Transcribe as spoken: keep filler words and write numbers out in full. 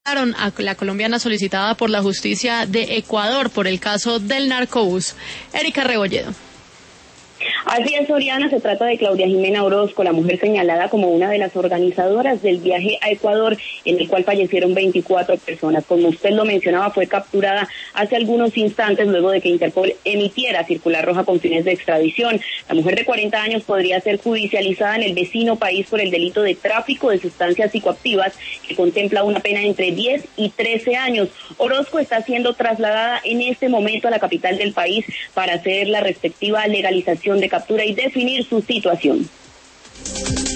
a la colombiana solicitada por la justicia de Ecuador por el caso del narcobús. Erika Rebolledo. Así es, Oriana, se trata de Claudia Jimena Orozco, la mujer señalada como una de las organizadoras del viaje a Ecuador, en el cual fallecieron veinticuatro personas. Como usted lo mencionaba, fue capturada hace algunos instantes luego de que Interpol emitiera circular roja con fines de extradición. La mujer de cuarenta años podría ser judicializada en el vecino país por el delito de tráfico de sustancias psicoactivas, que contempla una pena entre diez y trece años. Orozco está siendo trasladada en este momento a la capital del país para hacer la respectiva legalización de captura y definir su situación.